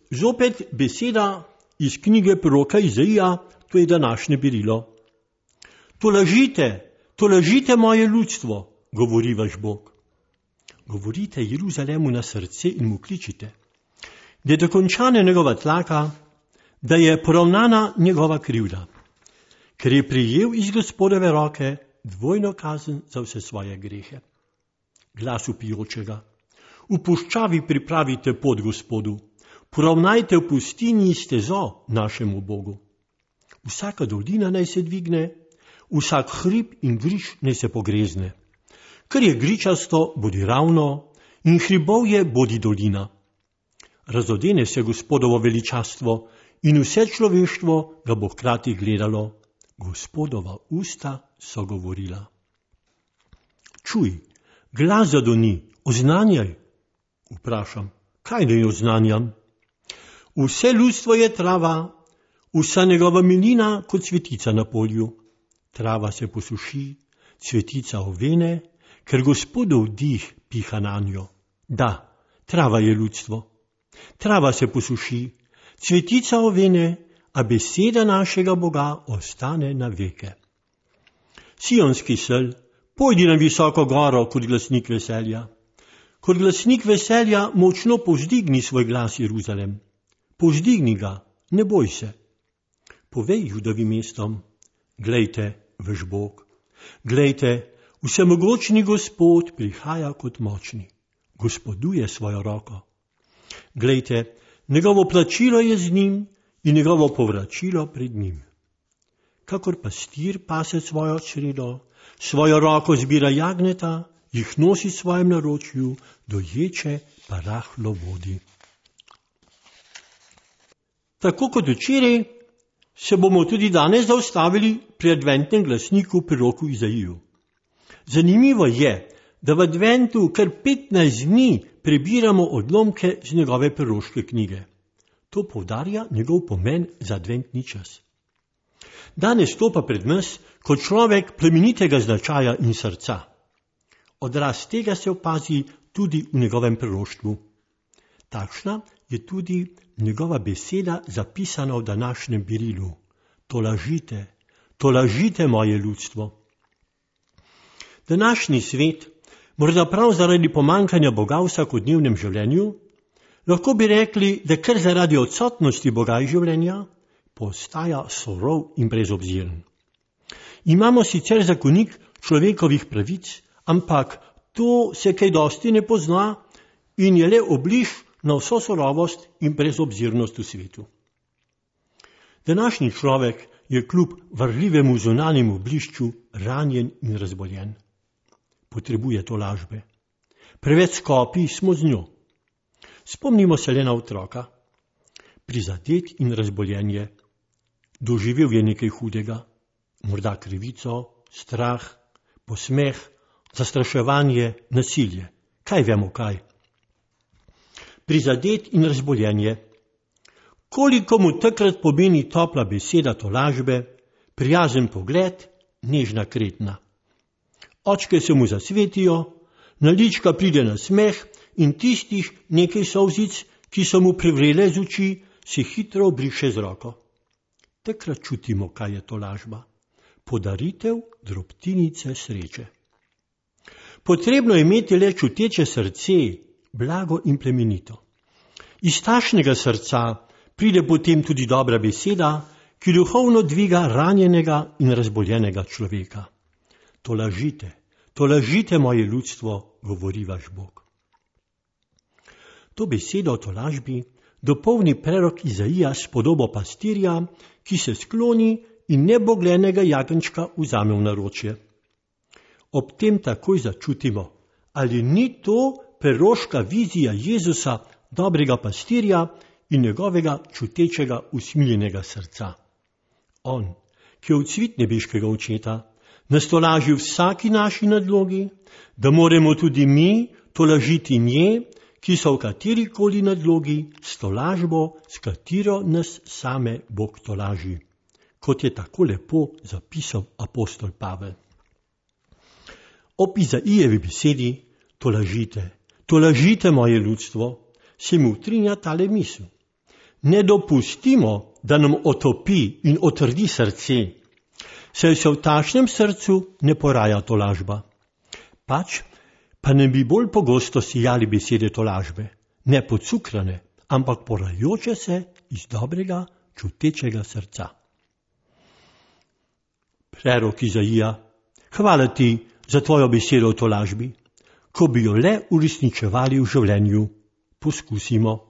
Zopet beseda iz knjige proroka Izaija, to je današnje berilo. To lažite moje ljudstvo, govori vaš Bog. Govorite Jeruzalemu na srce in mu kličite, da je dokončana njegova tlaka, da je poravnana njegova krivda, ker je prijel iz Gospodove roke dvojno kazen za vse svoje grehe. Glas vpijočega, v puščavi pripravite pot Gospodu, poravnajte v pustinji stezo našemu Bogu. Vsaka dolina naj se dvigne, vsak hrib in grič naj se pogrezne. Ker je gričasto, bodi ravno, in hribovje bodi dolina. Razodene se Gospodovo veličastvo in vse človeštvo ga bo hkrati gledalo. Gospodova usta so govorila. Čuj, glas zadoni, oznanjaj. Vprašam, kaj naj oznanjam? Vse ljudstvo je trava, vsa njegova milina kot cvetica na polju. Trava se posuši, cvetica ovene, ker Gospodov dih piha nanjo. Da, trava je ljudstvo. Trava se posuši, cvetica ovene, a beseda našega Boga ostane na veke. Sionski sel, pojdi na visoko goro kot glasnik veselja. Kot glasnik veselja močno povzdigni svoj glas, Jeruzalem. Povzdigni ga, ne boj se. Povej Judovim mestom, glejte, vaš Bog. Glejte, vsemogočni Gospod prihaja kot močni. Gospoduje svojo roko. Glejte, njegovo plačilo je z njim in njegovo povračilo pred njim. Kakor pastir pase svojo čredo, svojo roko zbira jagneta, jih nosi svojem naročju, doječe pa rahlo vodi. Tako kot včeraj, se bomo tudi danes zaustavili pri adventnem glasniku proroku Izaiju. Zanimivo je, da v adventu kar 15 dni prebiramo odlomke z njegove proroške knjige. To poudarja njegov pomen za adventni čas. Danes stopa pred nas kot človek plemenitega značaja in srca. Odraz tega se opazi tudi v njegovem proroštvu. Takšna je tudi njegova beseda zapisana v današnjem berilu. To lažite moje ljudstvo. Današnji svet, morda prav zaradi pomankanja Boga v vsakodnevnem življenju, lahko bi rekli, da kar zaradi odsotnosti Boga iz življenja, postaja surov in brezobziren. Imamo sicer zakonik človekovih pravic, ampak to se kaj dosti ne pozna in je le obliž na vso surovost in brezobzirnost v svetu. Današnji človek je kljub varljivemu zunanjemu blišču ranjen in razboljen. Potrebuje tolažbe. Preveč skopi smo z njo. Spomnimo se le na otroka. Prizadet in razboljen je. Doživel je nekaj hudega. Morda krivico, strah, posmeh, zastraševanje, nasilje. Kaj vemo kaj? Prizadet in razboljen je. Koliko mu takrat pomeni topla beseda tolažbe, prijazen pogled, nežna kretna. Očke se mu zasvetijo, na lička pride na smeh in tistih nekaj solzic, ki so mu privrele z oči, se hitro obriše z roko. Takrat čutimo, kaj je tolažba. Podaritev drobtinice sreče. Potrebno je imeti le čuteče srce, blago in plemenito. Iz takšnega srca pride potem tudi dobra beseda, ki duhovno dviga ranjenega in razboljenega človeka. To lažite moje ljudstvo, govori vaš Bog. To besedo o tolažbi dopolni prerok Izaija s podobo pastirja, ki se skloni in nebogljenega jagenjčka vzame v naročje. Ob tem takoj začutimo, ali ni to proroška vizija Jezusa, dobrega pastirja in njegovega čutečega usmiljenega srca. On, ki je vcvit nebeškega očeta, nas tolaži vsaki naši nadlogi, da moremo tudi mi tolažiti nje, ki so v katerikoli nadlogi, s tolažbo, s katero nas same Bog tolaži, kot je tako lepo zapisal apostol Pavel. Ob Izaijevi besedi, to lažite moje ljudstvo, se mi utrinja tale misel. ne dopustimo, da nam otopi in otrdi srce, saj se v takšnem srcu ne poraja tolažba. Pač pa ne bi bolj pogosto sijali besede tolažbe, ne pocukrane, ampak porajoče se iz dobrega, čutečega srca. Prerok Izaija, hvala ti za tvojo besedo o tolažbi. Ko bi jo le uresničevali v življenju, poskusimo.